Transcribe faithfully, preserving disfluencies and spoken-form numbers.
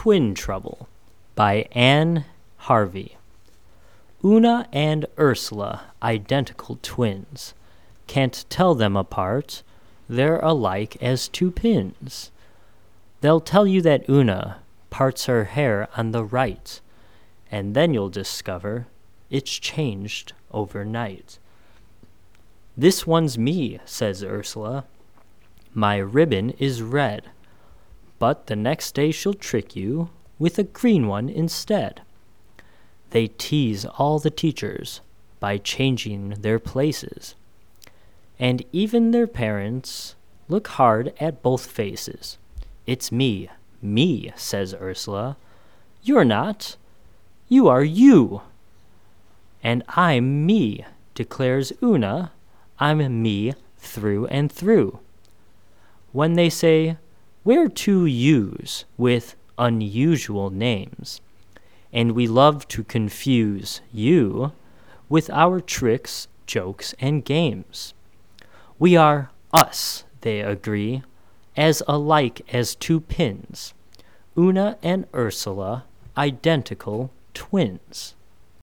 Twin Trouble by Anne Harvey. Una and Ursula, identical twins. Can't tell them apart, they're alike as two pins. They'll tell you that Una parts her hair on the right, and then you'll discover it's changed overnight. This one's me, says Ursula. My ribbon is red, but the next day she'll trick you with a green one instead. They tease all the teachers by changing their places, and even their parents look hard at both faces. It's me, me, says Ursula. You're not. You are you. And I'm me, declares Una. I'm me through and through. When they say, we're two yous with unusual names, and we love to confuse you with our tricks, jokes, and games. We are us, they agree, as alike as two pins. Una and Ursula, identical twins.